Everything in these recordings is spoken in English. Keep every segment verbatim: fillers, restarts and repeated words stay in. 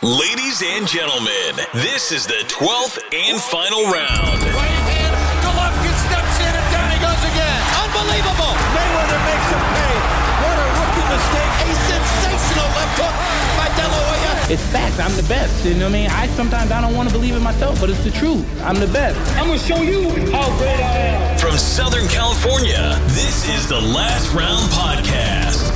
Ladies and gentlemen, this is the twelfth and final round. Right hand, Golovkin steps in and down he goes again. Unbelievable. Mayweather makes him pay. What a rookie mistake. A sensational left hook by De La Hoya. It's facts. I'm the best. You know what I mean? I sometimes I don't want to believe it myself, but it's the truth. I'm the best. I'm going to show you how great I am. From Southern California, this is the Last Round Podcast.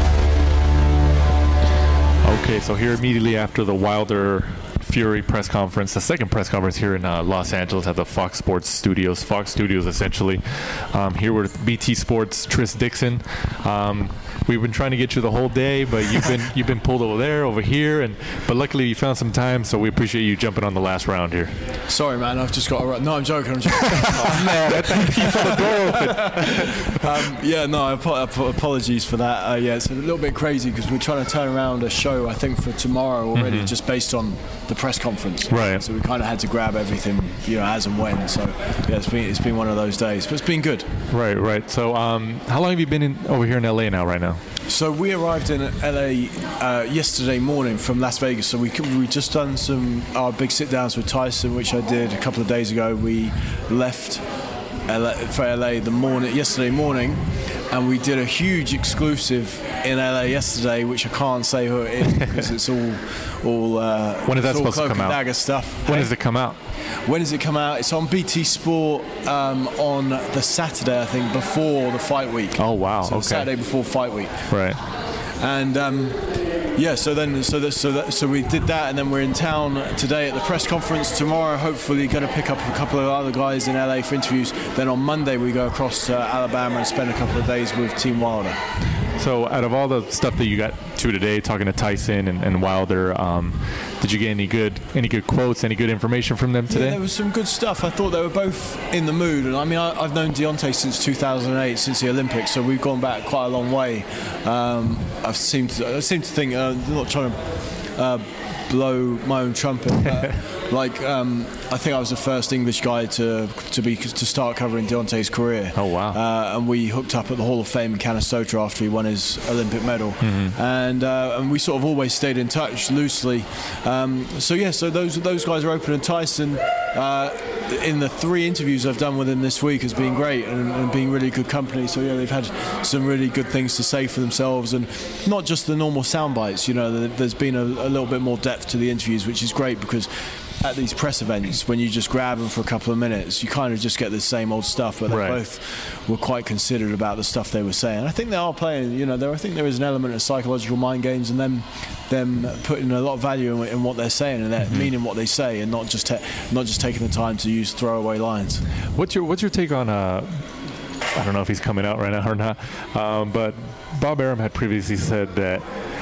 Okay, so here immediately after the Wilder Fury press conference, the second press conference here in uh, Los Angeles at the Fox Sports Studios, Fox Studios essentially. Um, here with B T Sports, Tris Dixon. Um, we've been trying to get you the whole day, but you've been you've been pulled over there, over here, and but luckily you found some time, so we appreciate you jumping on the last round here. Sorry, man, I've just got to run. No, I'm joking. I'm joking. Oh, man, I thought you saw the door open. um, yeah, no, apologies for that. Uh, yeah, it's a little bit crazy because we're trying to turn around a show, I think, for tomorrow already, mm-hmm. just based on the press conference. Right. So we kind of had to grab everything, you know, as and when. So yeah, it's been it's been one of those days, but it's been good. Right, right. So um, how long have you been in, over here in L A now, right now? So we arrived in L A uh, yesterday morning from Las Vegas. So we we just done some our big sit downs with Tyson, which I did a couple of days ago. We left L A, for L A the morning yesterday morning, and we did a huge exclusive in L A yesterday, which I can't say who it is because it's all all. Uh, when is that supposed to come out? Dagger stuff. When hey? does it come out? When does it come out? It's on B T Sport um, on the Saturday, I think, before the fight week. Oh wow! So okay. Saturday before fight week. Right. And um, yeah, so then so that, so that, so we did that, and then we're in town today at the press conference. Tomorrow, hopefully, going to pick up a couple of other guys in L A for interviews. Then on Monday, we go across to Alabama and spend a couple of days with Team Wilder. So out of all the stuff that you got to today, talking to Tyson and, and Wilder, um, did you get any good any good quotes, any good information from them today? Yeah, there was some good stuff. I thought they were both in the mood. And I mean, I, I've known Deontay since two thousand eight, since the Olympics, so we've gone back quite a long way. Um, I've seemed to, I seem to think, uh, I'm not trying to uh, blow my own trumpet, but like um, I think I was the first English guy to to be to start covering Deontay's career. Oh wow! Uh, and we hooked up at the Hall of Fame in Canastota after he won his Olympic medal, mm-hmm. and uh, and we sort of always stayed in touch loosely. Um, so yeah, so those those guys are open, and Tyson. Uh, in the three interviews I've done with him this week has been great and, and been really good company. So yeah, they've had some really good things to say for themselves, and not just the normal sound bites. You know, there's been a, a little bit more depth to the interviews, which is great because at these press events, when you just grab them for a couple of minutes, you kind of just get the same old stuff. But they right. both were quite considered about the stuff they were saying. I think they are playing. You know, there I think there is an element of psychological mind games and them them putting a lot of value in, in what they're saying and mm-hmm. meaning what they say, and not just ta- not just taking the time to use throwaway lines. What's your What's your take on? Uh, I don't know if he's coming out right now or not, um, but Bob Arum had previously said that.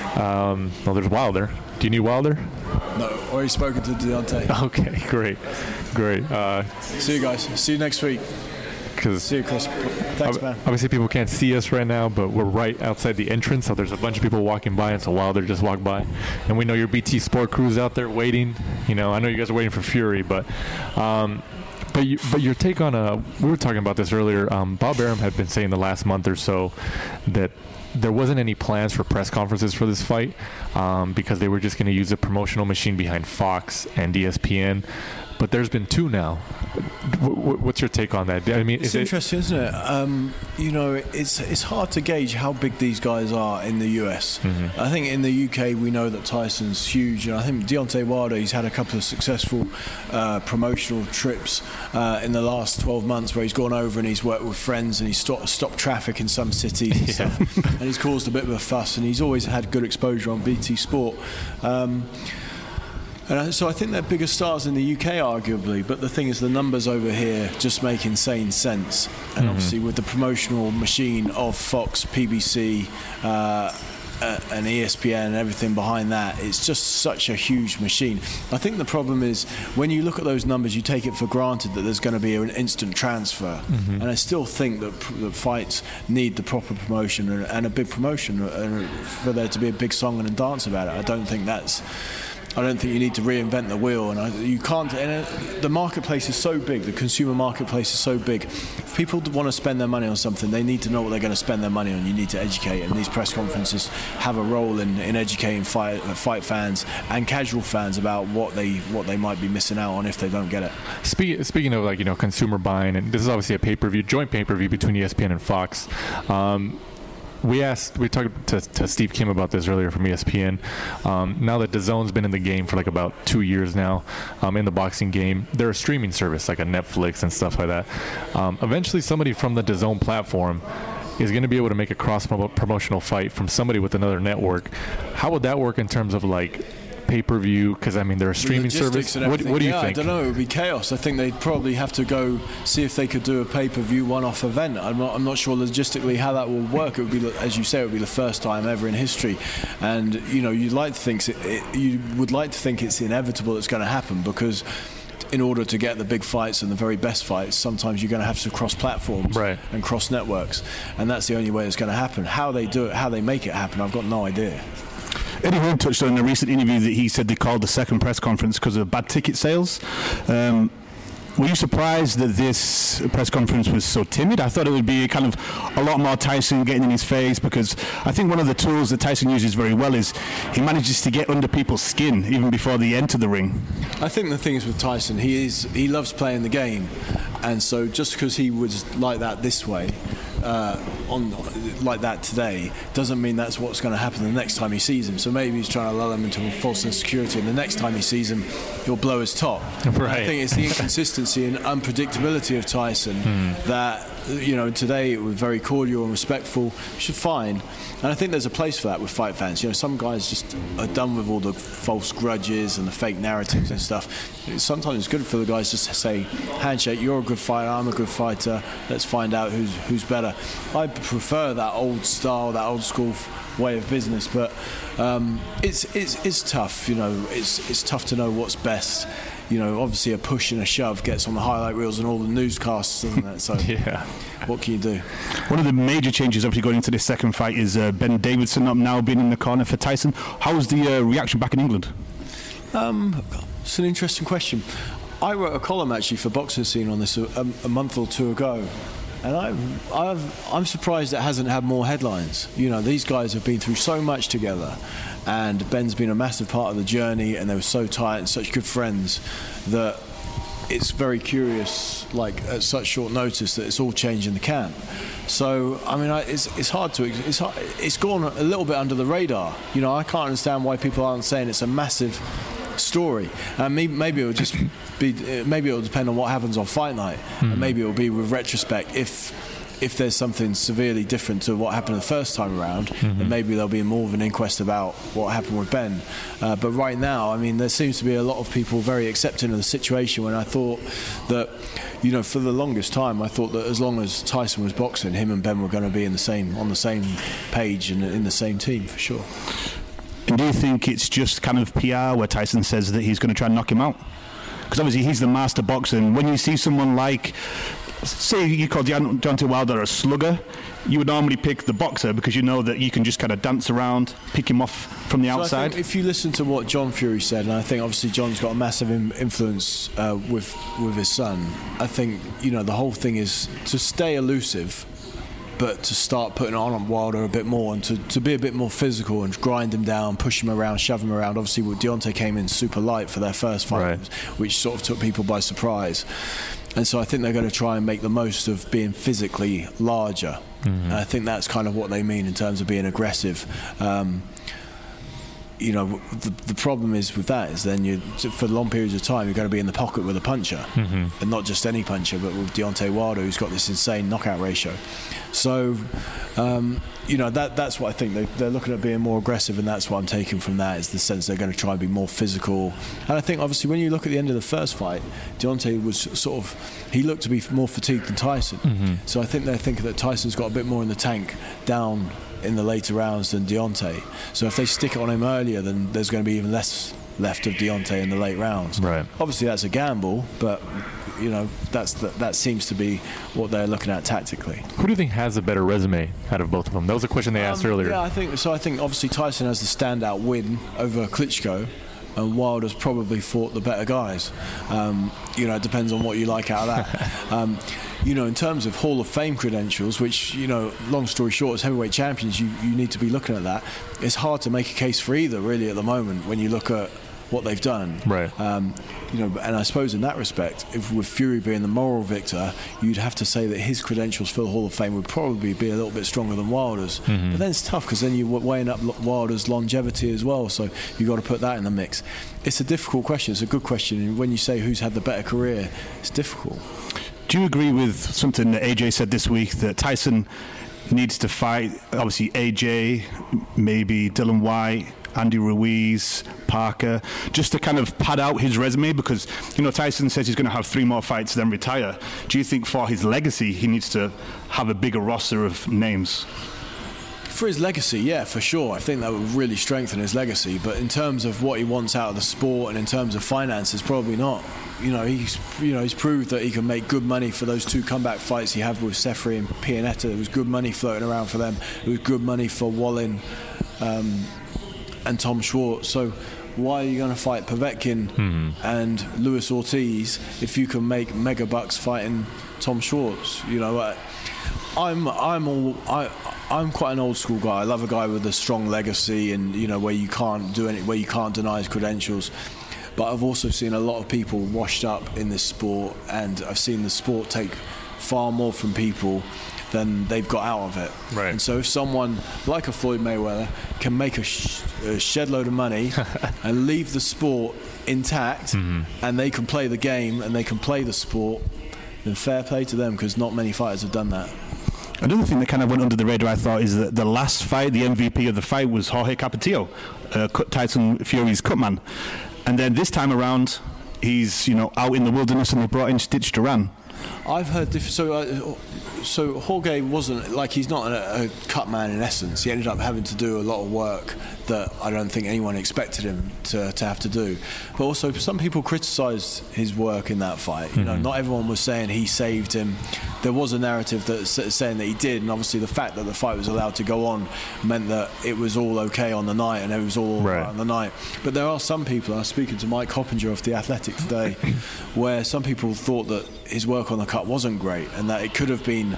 Um, well, there's Wilder. Do you need Wilder? No, already spoken to Deontay. Okay, great, great. Uh, See you guys. See you next week. See you, Chris. Thanks, ob- man. Obviously, people can't see us right now, but we're right outside the entrance, so there's a bunch of people walking by, and so Wilder just walked by. And we know your B T Sport crew's out there waiting. You know, I know you guys are waiting for Fury, but um, but you, but your take on a we were talking about this earlier. Um, Bob Arum had been saying the last month or so that there wasn't any plans for press conferences for this fight um, because they were just going to use a promotional machine behind Fox and E S P N. But there's been two now. What's your take on that? I mean, it's is interesting, it, isn't it? Um, you know, it's it's hard to gauge how big these guys are in the U S. Mm-hmm. I think in the U K we know that Tyson's huge, and I think Deontay Wilder, he's had a couple of successful uh, promotional trips uh, in the last twelve months where he's gone over and he's worked with friends and he's stopped, stopped traffic in some cities and yeah. stuff, and he's caused a bit of a fuss, and he's always had good exposure on B T Sport. Um, And so I think they're bigger stars in the U K, arguably, but the thing is the numbers over here just make insane sense. And mm-hmm. obviously with the promotional machine of Fox, P B C, uh, uh, and E S P N and everything behind that, it's just such a huge machine. I think the problem is when you look at those numbers, you take it for granted that there's going to be an instant transfer. Mm-hmm. And I still think that, that fights need the proper promotion and, and a big promotion uh, for there to be a big song and dance about it. I don't think that's I don't think you need to reinvent the wheel, and I, you can't. And it, the marketplace is so big, the consumer marketplace is so big. If people want to spend their money on something, they need to know what they're going to spend their money on. You need to educate, and these press conferences have a role in, in educating fight, fight fans and casual fans about what they what they might be missing out on if they don't get it. Speaking speaking of like you know consumer buying, and this is obviously a pay-per-view, joint pay-per-view between E S P N and Fox. Um, We asked, we talked to, to Steve Kim about this earlier from E S P N. Um, now that DAZN's been in the game for like about two years now, um, in the boxing game, they're a streaming service like a Netflix and stuff like that. Um, eventually, somebody from the DAZN platform is going to be able to make a cross-promotional fight from somebody with another network. How would that work in terms of like pay-per-view? Because I mean they're a streaming service. What, what do you yeah, think? I don't know. It would be chaos. I think they'd probably have to go see if they could do a pay-per-view one-off event. I'm not. I'm not sure logistically how that will work. It would be, as you say, it would be the first time ever in history. And you know, you'd like to think it, it, you would like to think it's inevitable it's going to happen, because in order to get the big fights and the very best fights, sometimes you're going to have to cross platforms right. and cross networks, and that's the only way it's going to happen. How they do it, how they make it happen, I've got no idea. Eddie Hearn touched on in a recent interview that he said they called the second press conference because of bad ticket sales. Um, were you surprised that this press conference was so timid? I thought it would be kind of a lot more Tyson getting in his face, because I think one of the tools that Tyson uses very well is he manages to get under people's skin even before they enter the ring. I think the thing is with Tyson, he is he loves playing the game, and so just because he was like that this way, Uh, on like that today, doesn't mean that's what's going to happen the next time he sees him. So maybe he's trying to lull him into a false insecurity, and the next time he sees him, he'll blow his top. Right. I think it's the inconsistency and unpredictability of Tyson mm. that, you know, today it was very cordial and respectful, which is fine. And I think there's a place for that with fight fans. You know, some guys just are done with all the false grudges and the fake narratives and stuff. Sometimes it's good for the guys just to say, handshake, you're a good fighter, I'm a good fighter, let's find out who's who's better. I prefer that old style, that old school way of business, but um, it's it's it's tough. You know, it's it's tough to know what's best. You know, obviously a push and a shove gets on the highlight reels and all the newscasts, doesn't it? So yeah. What can you do? One of the major changes, obviously, going into this second fight is uh, Ben Davidson up now being in the corner for Tyson. How's the uh, reaction back in England? Um, it's an interesting question. I wrote a column actually for Boxing Scene on this a, a month or two ago, and I, I've, I'm surprised it hasn't had more headlines. You know, these guys have been through so much together, and Ben's been a massive part of the journey, and they were so tight and such good friends that it's very curious, like at such short notice, that it's all changed in the camp. So I mean, I, it's it's hard to it's hard, it's gone a little bit under the radar. You know, I can't understand why people aren't saying it's a massive story. And maybe, maybe it will just be maybe it will depend on what happens on fight night, mm. and maybe it will be with retrospect if. If there's something severely different to what happened the first time around, mm-hmm. then maybe there'll be more of an inquest about what happened with Ben. Uh, but right now, I mean, there seems to be a lot of people very accepting of the situation, when I thought that, you know, for the longest time, I thought that as long as Tyson was boxing, him and Ben were going to be in the same on the same page and in the same team, for sure. And do you think it's just kind of P R where Tyson says that he's going to try and knock him out? Because obviously he's the master boxer, and when you see someone like, say you call Deontay Wilder a slugger, you would normally pick the boxer because you know that you can just kind of dance around, pick him off from the so outside. I think if you listen to what John Fury said, and I think obviously John's got a massive in- influence uh, with with his son, I think, you know, the whole thing is to stay elusive, but to start putting on Wilder a bit more, and to, to be a bit more physical and grind him down, push him around, shove him around. Obviously, Deontay came in super light for their first fight, right. which sort of took people by surprise. And so I think they're going to try and make the most of being physically larger. Mm-hmm. And I think that's kind of what they mean in terms of being aggressive. Um, you know, the, the problem is with that is then you, for long periods of time, you're going to be in the pocket with a puncher, mm-hmm. and not just any puncher, but with Deontay Wilder, who's got this insane knockout ratio. So, um, you know, that that's what I think. They, they're looking at being more aggressive, and that's what I'm taking from that, is the sense they're going to try and be more physical. And I think, obviously, when you look at the end of the first fight, Deontay was sort of, he looked to be more fatigued than Tyson. Mm-hmm. So I think they're thinking that Tyson's got a bit more in the tank down in the later rounds than Deontay. So if they stick it on him earlier, then there's going to be even less left of Deontay in the late rounds. Right. Obviously that's a gamble, but you know, that's the, that seems to be what they're looking at tactically. Who do you think has a better resume out of both of them? That was a question they asked um, earlier. Yeah, I think so. I think obviously Tyson has the standout win over Klitschko. and Wilder's probably fought the better guys. Um, you know, it depends on what you like out of that. um, you know, in terms of Hall of Fame credentials, which, you know, long story short, as heavyweight champions, you, you need to be looking at that. It's hard to make a case for either, really, at the moment, when you look at what they've done. Right. Um, you know, and I suppose in that respect, if with Fury being the moral victor, you'd have to say that his credentials for the Hall of Fame would probably be a little bit stronger than Wilder's. Mm-hmm. But then it's tough because then you're weighing up Wilder's longevity as well, so you've got to put that in the mix. It's a difficult question. It's a good question. And when you say who's had the better career, it's difficult. Do you agree with something that A J said this week, that Tyson needs to fight, obviously, A J, maybe Dylan White, Andy Ruiz, Parker, just to kind of pad out his resume? Because, you know, Tyson says he's going to have three more fights, then retire. Do you think for his legacy he needs to have a bigger roster of names? For his legacy, yeah, for sure. I think that would really strengthen his legacy. But in terms of what he wants out of the sport and in terms of finances, probably not. You know, he's you know he's proved that he can make good money for those two comeback fights he had with Sefri and Pianetta. There was good money floating around for them. There was good money for Wallin um, and Tom Schwartz. So why are you going to fight Povetkin mm-hmm. and Luis Ortiz if you can make mega bucks fighting Tom Schwartz? You know, uh, I'm I'm all I. I'm quite an old school guy. I love a guy with a strong legacy, and you know where you can't do any, where you can't deny his credentials. But I've also seen a lot of people washed up in this sport, and I've seen the sport take far more from people than they've got out of it. Right. And so if someone like a Floyd Mayweather can make a, sh- a shed load of money and leave the sport intact, mm-hmm. and they can play the game and they can play the sport, then fair play to them, because not many fighters have done that. Another thing that kind of went under the radar, I thought, is that the last fight, the M V P of the fight was Jorge Capetillo, uh, Tyson Fury's cutman. And then this time around, he's, you know, out in the wilderness, and they brought in Stitch Duran. I've heard diff- so. Uh, so Jorge wasn't like he's not a, a cut man in essence. He ended up having to do a lot of work that I don't think anyone expected him to, to have to do. But also, some people criticised his work in that fight. You mm-hmm. know, not everyone was saying he saved him. There was a narrative that saying that he did, and obviously the fact that the fight was allowed to go on meant that it was all okay on the night, and it was all right, right on the night. But there are some people, I was speaking to Mike Coppinger of The Athletic today, where some people thought that his work on the cut wasn't great, and that it could have been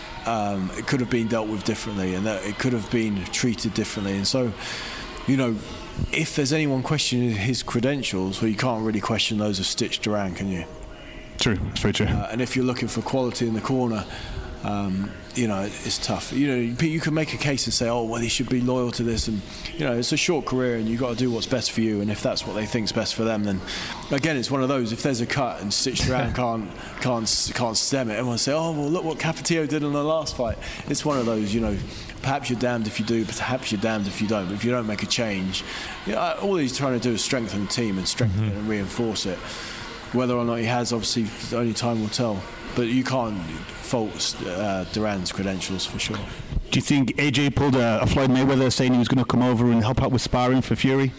um, it could have been dealt with differently, and that it could have been treated differently. And so, you know, if there's anyone questioning his credentials, well, you can't really question those of Stitch Duran, can you? True, it's very true. Uh, and if you're looking for quality in the corner, um, you know, it's tough. You know, you can make a case and say, oh, well, he should be loyal to this, and you know, it's a short career, and you've got to do what's best for you. And if that's what they think's best for them, then again, it's one of those. If there's a cut and Stitch Duran can't can't can't stem it, everyone will say, oh, well, look what Capetillo did in the last fight. It's one of those, you know. Perhaps you're damned if you do, perhaps you're damned if you don't. But if you don't make a change, you know, all he's trying to do is strengthen the team and strengthen mm-hmm. it and reinforce it. Whether or not he has, obviously, only time will tell. But you can't fault uh, Duran's credentials for sure. Do you think A J pulled a, a Floyd Mayweather saying he was going to come over and help out with sparring for Fury?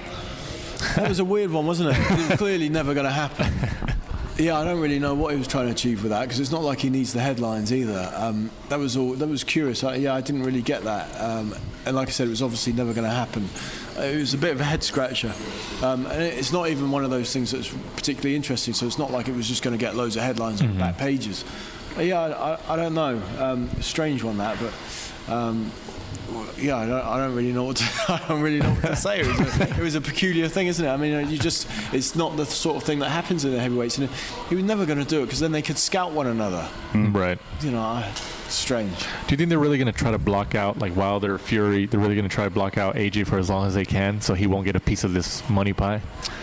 That was a weird one, wasn't it? It was clearly never going to happen. Yeah, I don't really know what he was trying to achieve with that, because it's not like he needs the headlines either. Um, that was all. That was curious. I, yeah, I didn't really get that. Um, and like I said, it was obviously never going to happen. It was a bit of a head scratcher, um, and it's not even one of those things that's particularly interesting. So it's not like it was just going to get loads of headlines mm-hmm. on the back pages. Uh, yeah, I, I don't know. Um, strange one that, but. Um, Yeah, I don't, I don't really know what to, I don't really know what to say. It was, a, it was a peculiar thing, isn't it? I mean, you just it's not the sort of thing that happens in the heavyweights, and he was never going to do it because then they could scout one another. Mm, right. You know, strange. Do you think they're really going to try to block out, like Wilder, Fury? They're really going to try to block out A J for as long as they can, so he won't get a piece of this money pie?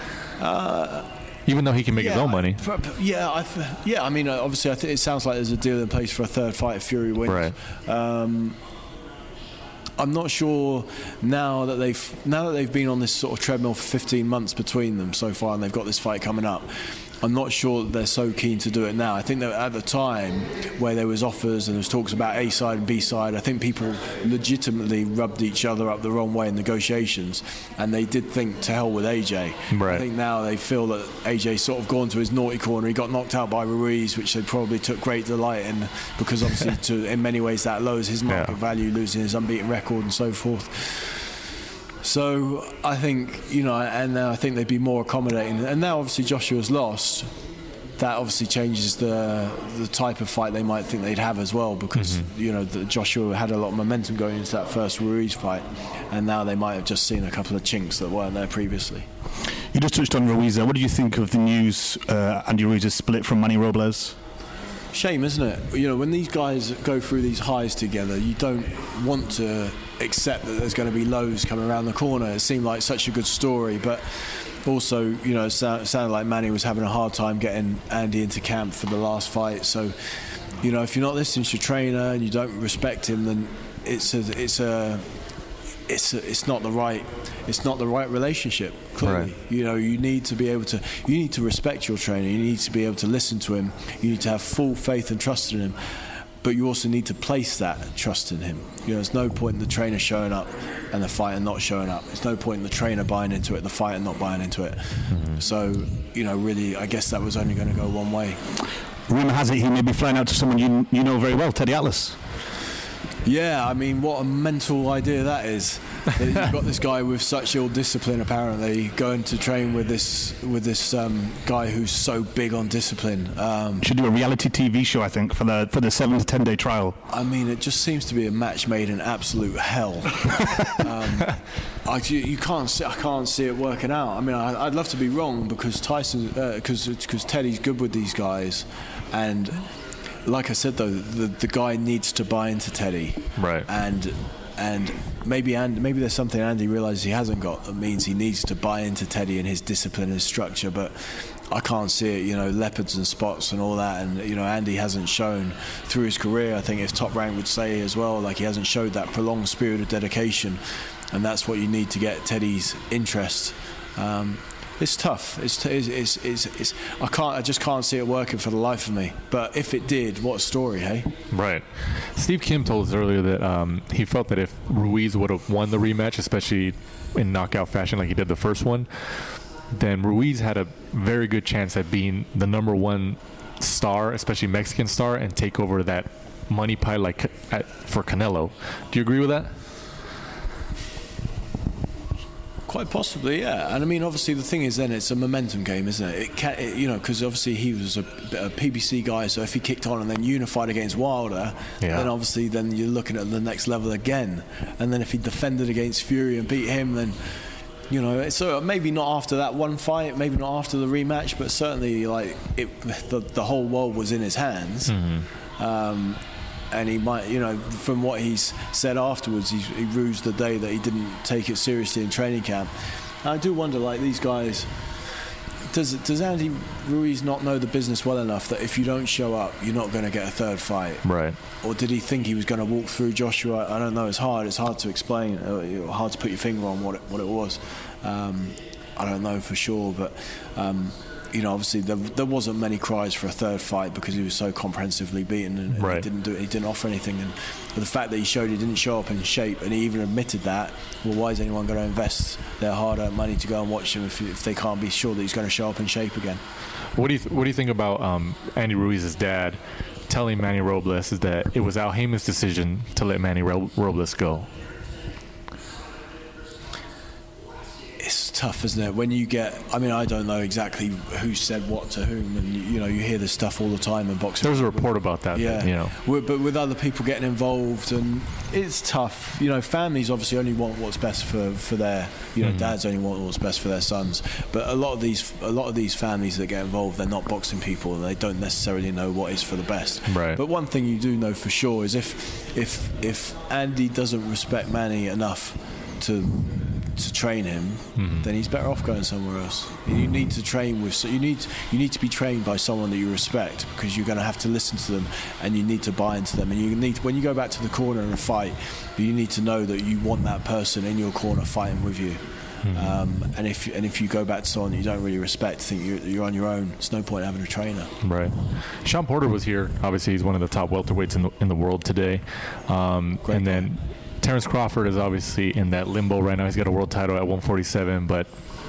Uh, Even though he can make yeah, his own money. I, yeah, I, yeah. I mean, obviously, I think it sounds like there's a deal in place for a third fight if Fury wins. Right. Um, I'm not sure now that they've now that they've been on this sort of treadmill for fifteen months between them so far, and they've got this fight coming up. I'm not sure that they're so keen to do it now. I think that at the time where there was offers and there was talks about A side and B side, I think people legitimately rubbed each other up the wrong way in negotiations, and they did think to hell with A J. Right. I think now they feel that A J's sort of gone to his naughty corner. He got knocked out by Ruiz, which they probably took great delight in, because obviously to, in many ways that lowers his market yeah. value, losing his unbeaten record and so forth. So I think, you know, and now I think they'd be more accommodating. And now obviously Joshua's lost. That obviously changes the the type of fight they might think they'd have as well, because mm-hmm. you know the Joshua had a lot of momentum going into that first Ruiz fight, and now they might have just seen a couple of chinks that weren't there previously. You just touched on Ruiz. What do you think of the news? Uh, Andy Ruiz is split from Manny Robles. Shame, isn't it? You know, when these guys go through these highs together, you don't want to accept that there's going to be lows coming around the corner. It seemed like such a good story, but also, you know, it sounded like Manny was having a hard time getting Andy into camp for the last fight. So, you know, if you're not listening to your trainer and you don't respect him, then it's a, it's a, it's a, it's not the right, it's not the right relationship. Clearly, right. You know, you need to be able to, you need to respect your trainer. You need to be able to listen to him. You need to have full faith and trust in him. But you also need to place that trust in him. You know, there's no point in the trainer showing up and the fighter not showing up. There's no point in the trainer buying into it, the fighter not buying into it. Mm-hmm. So, you know, really, I guess that was only going to go one way. Rumour has it he may be flying out to someone you you know very well, Teddy Atlas. Yeah, I mean, what a mental idea that is. You've got this guy with such ill discipline, apparently, going to train with this with this um, guy who's so big on discipline. Um, Should do a reality T V show, I think, for the for the seven to ten day trial. I mean, it just seems to be a match made in absolute hell. um, I, you can't see, I can't see it working out. I mean, I, I'd love to be wrong because Tyson, because uh, because Teddy's good with these guys, and like I said though, the the guy needs to buy into Teddy, right? And and maybe and maybe there's something Andy realises he hasn't got that means he needs to buy into Teddy and his discipline and his structure. But I can't see it, you know, leopards and spots and all that. And you know, Andy hasn't shown through his career, I think if Top Rank would say as well, like he hasn't showed that prolonged spirit of dedication, and that's what you need to get Teddy's interest. Um, It's tough. It's, it's, it's, it's, it's I can't. I just can't see it working for the life of me. But if it did, what a story, hey? Right. Steve Kim told us earlier that um, he felt that if Ruiz would have won the rematch, especially in knockout fashion like he did the first one, then Ruiz had a very good chance at being the number one star, especially Mexican star, and take over that money pile like at, for Canelo. Do you agree with that? Quite possibly, yeah. And I mean, obviously, the thing is, then it's a momentum game, isn't it? It, can, it you know, because obviously he was a, a P B C guy, so if he kicked on and then unified against Wilder, yeah. then obviously then you're looking at the next level again. And then if he defended against Fury and beat him, then you know, so maybe not after that one fight, maybe not after the rematch, but certainly like it, the the whole world was in his hands. Mm-hmm. Um, And he might, you know, from what he's said afterwards, he's, he rused the day that he didn't take it seriously in training camp. And I do wonder, like, these guys, does does Andy Ruiz not know the business well enough that if you don't show up, you're not going to get a third fight? Right. Or did he think he was going to walk through Joshua? I don't know. It's hard. It's hard to explain. Uh, hard to put your finger on what it, what it was. Um, I don't know for sure, but. Um, You know, obviously there, there wasn't many cries for a third fight because he was so comprehensively beaten, and, and right. he didn't do he didn't offer anything. And the fact that he showed he didn't show up in shape, and he even admitted that, well, why is anyone going to invest their hard-earned money to go and watch him if, if they can't be sure that he's going to show up in shape again? What do you th- What do you think about um, Andy Ruiz's dad telling Manny Robles is that it was Al Haymon's decision to let Manny Ro- Robles go? It's tough, isn't it? When you get, I mean, I don't know exactly who said what to whom, and you know, you hear this stuff all the time in boxing. There was a report about that. Yeah, you know, but with other people getting involved, and it's tough. You know, families obviously only want what's best for, for their, you know, mm-hmm. dads only want what's best for their sons. But a lot of these, a lot of these families that get involved, they're not boxing people, and they don't necessarily know what is for the best. Right. But one thing you do know for sure is if, if, if Andy doesn't respect Manny enough to. to train him, mm-hmm. then he's better off going somewhere else. You need to train with, so you need you need to be trained by someone that you respect, because you're going to have to listen to them, and you need to buy into them. And you need, when you go back to the corner in a fight, you need to know that you want that person in your corner fighting with you. Mm-hmm. Um, and if and if you go back to someone that you don't really respect, think you're, you're on your own, there's no point having a trainer. Right. Sean Porter was here. Obviously, he's one of the top welterweights in the, in the world today. Um, and then Terence Crawford is obviously in that limbo right now. He's got a world title at one forty-seven, but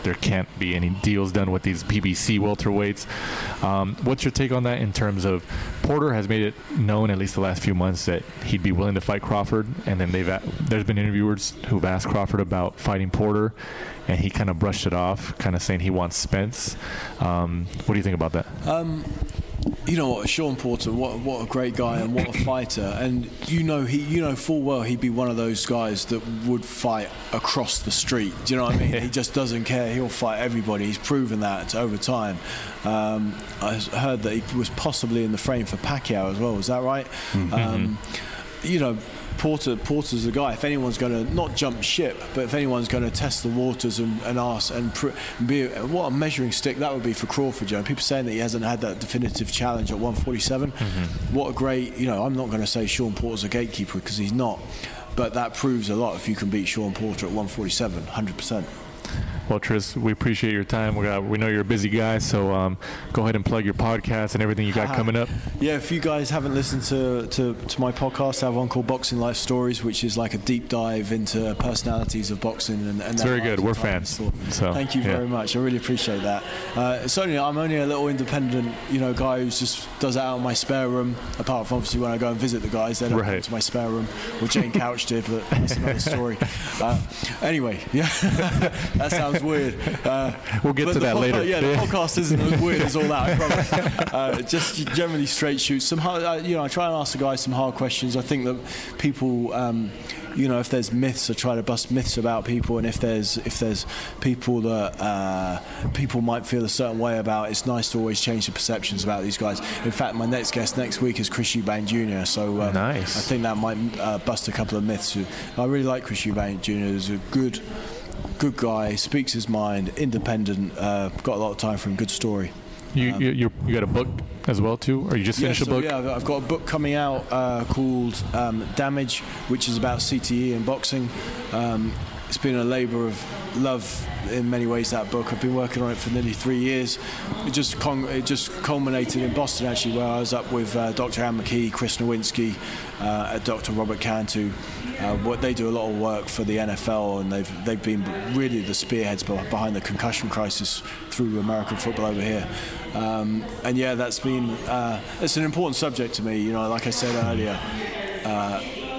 there can't be any deals done with these P B C welterweights. Um, what's your take on that in terms of Porter has made it known at least the last few months that he'd be willing to fight Crawford, and then they've there's been interviewers who've asked Crawford about fighting Porter, and he kind of brushed it off, kind of saying he wants Spence. Um, what do you think about that? Um, you know what, Sean Porter, what what a great guy and what a fighter. And you know he, you know full well he'd be one of those guys that would fight across the street. Do you know what I mean? He just doesn't care. He'll fight everybody. He's proven that over time. Um, I heard that he was possibly in the frame for Pacquiao as well. Is that right? Mm-hmm. Um, you know. Porter, Porter's the guy. If anyone's going to not jump ship, but if anyone's going to test the waters and, and ask and pr- be what a measuring stick that would be for Crawford. Joe, people saying that he hasn't had that definitive challenge at one forty-seven. Mm-hmm. What a great, you know. I'm not going to say Sean Porter's a gatekeeper because he's not, but that proves a lot if you can beat Sean Porter at one forty-seven, one hundred percent. Well, Tris, we appreciate your time. We, got, we know you're a busy guy, so um, go ahead and plug your podcast and everything you got uh, coming up. Yeah, if you guys haven't listened to, to, to my podcast, I have one called Boxing Life Stories, which is like a deep dive into personalities of boxing. And, and it's very good. We're fans. So, thank you yeah. very much. I really appreciate that. Uh, it's only, I'm only a little independent, you know, guy who just does it out in my spare room. Apart from obviously when I go and visit the guys, they don't right. come to my spare room. Well, Jane Couch did, but that's another story. Uh, anyway, yeah, that sounds weird. Uh, we'll get to that podcast, later. Yeah, the podcast isn't as weird as all that, I promise. Uh, just generally straight shoots. Some hard, uh, you know, I try and ask the guys some hard questions. I think that people, um, you know, if there's myths, I try to bust myths about people, and if there's if there's people that uh, people might feel a certain way about, it's nice to always change the perceptions about these guys. In fact, my next guest next week is Chris Eubank Junior So um, nice. I think that might uh, bust a couple of myths. I really like Chris Eubank Junior He's a good. Good guy, speaks his mind, independent, uh, got a lot of time for him, good story. You, um, you you you got a book as well too, or you just finished yeah, so, a book? Yeah, I've got a book coming out uh, called um, Damage, which is about C T E and boxing. Um, it's been a labour of love in many ways, that book. I've been working on it for nearly three years. It just con- it just culminated in Boston, actually, where I was up with uh, Doctor Ann McKee, Chris Nowinski, uh, Doctor Robert Cantu. Uh, what they do a lot of work for the N F L, and they've they've been really the spearheads behind the concussion crisis through American football over here. Um, and yeah, that's been uh, it's an important subject to me. You know, like I said earlier. Uh,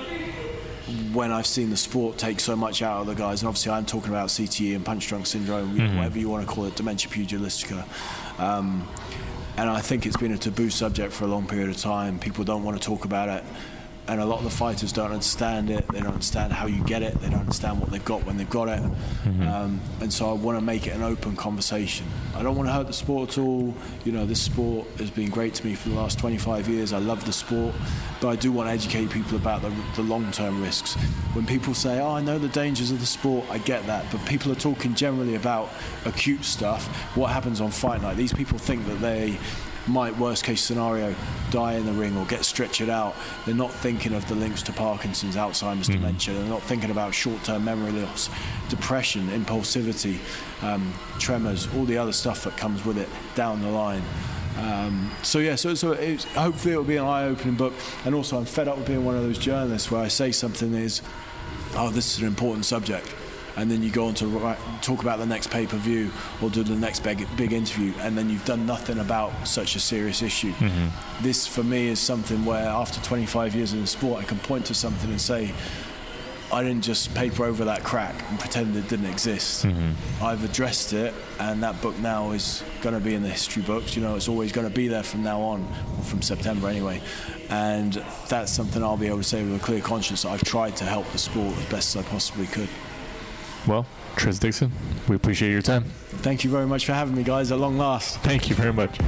when I've seen the sport take so much out of the guys, and obviously I'm talking about C T E and punch-drunk syndrome, mm-hmm. whatever you want to call it, dementia pugilistica. Um, and I think it's been a taboo subject for a long period of time. People don't want to talk about it. And a lot of the fighters don't understand it. They don't understand how you get it. They don't understand what they've got when they've got it. Mm-hmm. Um, and so I want to make it an open conversation. I don't want to hurt the sport at all. You know, this sport has been great to me for the last twenty-five years. I love the sport. But I do want to educate people about the, the long-term risks. When people say, oh, I know the dangers of the sport, I get that. But people are talking generally about acute stuff, what happens on fight night. These people think that they might, worst case scenario, die in the ring or get stretchered out. They're not thinking of the links to Parkinson's, Alzheimer's, mm-hmm. dementia. They're not thinking about short-term memory loss, depression, impulsivity, um, tremors, all the other stuff that comes with it down the line. Um, so yeah, so, so it's, hopefully it'll be an eye-opening book. And also I'm fed up with being one of those journalists where I say something is, oh, this is an important subject, and then you go on to write, talk about the next pay-per-view or do the next big, big interview, and then you've done nothing about such a serious issue. Mm-hmm. This, for me, is something where after twenty-five years in the sport, I can point to something and say, I didn't just paper over that crack and pretend it didn't exist. Mm-hmm. I've addressed it, and that book now is going to be in the history books. You know, it's always going to be there from now on, from September anyway. And that's something I'll be able to say with a clear conscience that I've tried to help the sport as best as I possibly could. Well, Tris Dixon, we appreciate your time. Thank you very much for having me, guys, at long last. Thank you very much.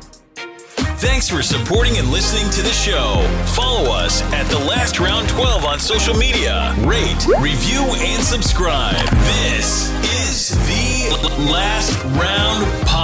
Thanks for supporting and listening to the show. Follow us at The Last Round twelve on social media. Rate, review, and subscribe. This is The Last Round Podcast.